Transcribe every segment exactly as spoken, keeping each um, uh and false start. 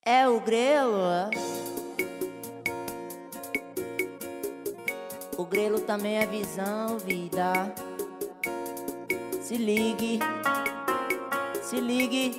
É o grelo. O grelo também é visão, vida. Se ligue, se ligue.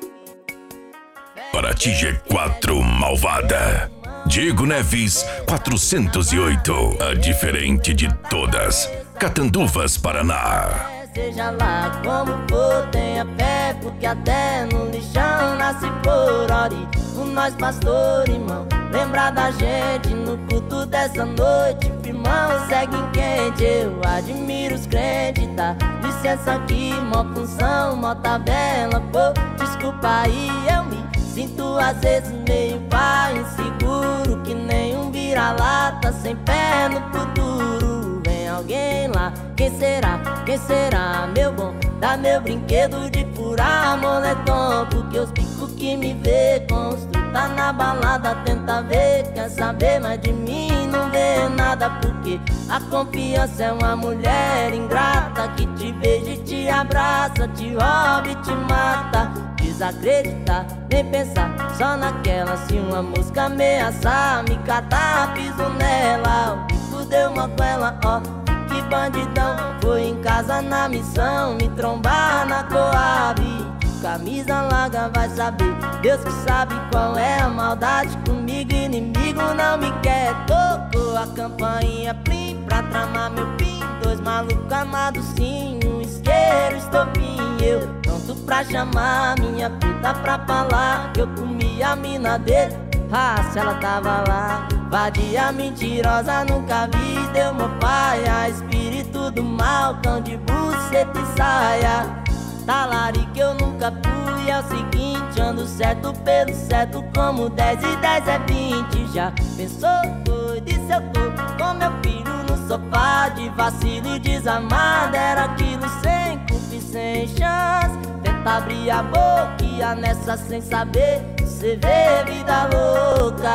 Para T G quatro Malvada, Diego Neves quatrocentos e oito, a diferente de todas, Catanduvas, Paraná. Seja lá como for, tenha fé, porque até no lixão nasce por ori. O nós pastor, irmão, lembra da gente no culto dessa noite. Irmão, segue em quente, eu admiro os crentes, tá? Licença aqui, mó função, mó tabela, pô, desculpa aí, eu me sinto às vezes meio pá, inseguro, que nem um vira-lata, sem pé no futuro. Vem alguém lá, quem será, quem será, meu bom? Dá meu brinquedo de furar moletom, porque os picos que me vê constru tá na balada, tenta ver, quer saber, mas de mim não vê nada, porque a confiança é uma mulher ingrata, que te beija e te abraça, te rouba e te mata. Desacreditar, nem pensar só naquela, se uma música ameaçar, me catar, piso nela, o bico deu uma goela, ó, que bandidão. Foi em casa na missão, me trombar na Coab, camisa larga vai saber, Deus que sabe qual é a maldade comigo, inimigo não me quer. Tocou a campainha plim pra tramar meu pin, dois malucos amados sim, um isqueiro, estopim, eu pronto pra chamar minha preta pra falar que eu comi a mina dele. Ah, se ela tava lá, vadia mentirosa, nunca vi, deu meu pai, a espírito do mal, cão de buceta e saia. Talarico eu nunca fui, é o seguinte, ando certo pelo certo, como dez e dez é vinte. Já pensou, doido, e se eu tô com meu filho no sofá, de vacilo e desamado, era aquilo sem culpa e sem chance. Tenta abrir a boca nessa sem saber, cê vê vida louca.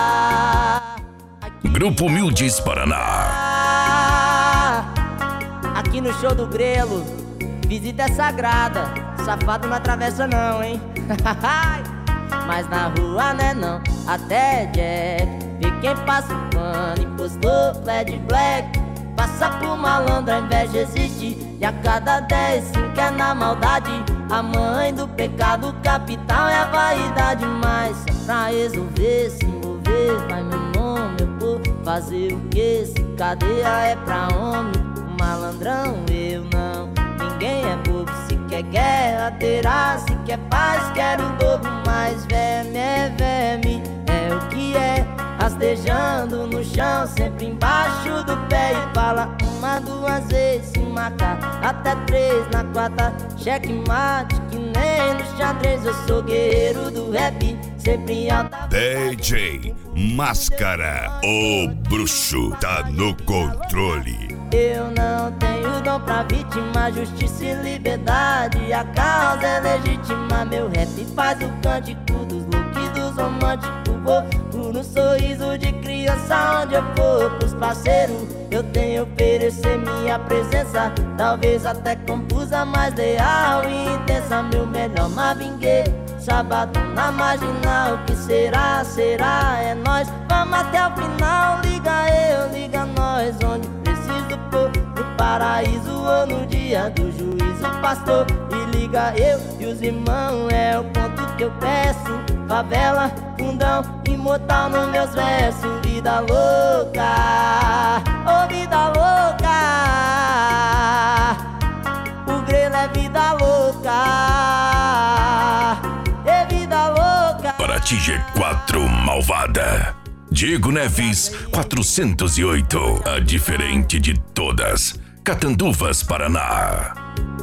Aqui Grupo Humildes, Paraná. Aqui no show do Grelo, visita é sagrada, safado não atravessa não, hein? Mas na rua né não, até Jack vê quem passa o pano, impostor, flat black, passa por malandro, a inveja existe, e a cada dez, cinco é na maldade. A mãe do pecado capital é a vaidade, mas só pra resolver, se envolver, vai meu nome, eu vou fazer o que? Se cadeia é pra homem, malandrão eu não. Ninguém é bobo, se quer guerra terá, se quer paz quer o dobro, mas verme é verme, é o que é, rastejando no chão, sempre embaixo do pé, e fala uma, duas vezes, se marcar até três, na quarta checkmate, que nem no xadrez, eu sou guerreiro do rap, sempre em alta. D J Máscara, o bruxo, tá no controle. Eu não tenho dom pra vítima, justiça e liberdade, a causa é legítima, meu rap faz o cântico dos looks dos românticos, vou por um sorriso de criança onde eu for, pros parceiros eu tenho oferecer minha presença, talvez até confusa, mas leal e intensa, meu melhor Marvin Gaye, sábado na marginal, o que será, será, é nós, vamos até o final, liga eu, liga nós, onde preciso pôr, no paraíso ou no dia do juízo, pastor, e liga eu e os irmãos, é o ponto que eu peço, favela, fundão, imortal nos meus versos, vida louca, oh vida louca, o Grelo é vida louca, é vida louca. Para T G quatro Malvada, Diego Neves quatrocentos e oito, a diferente de todas, Catanduvas, Paraná.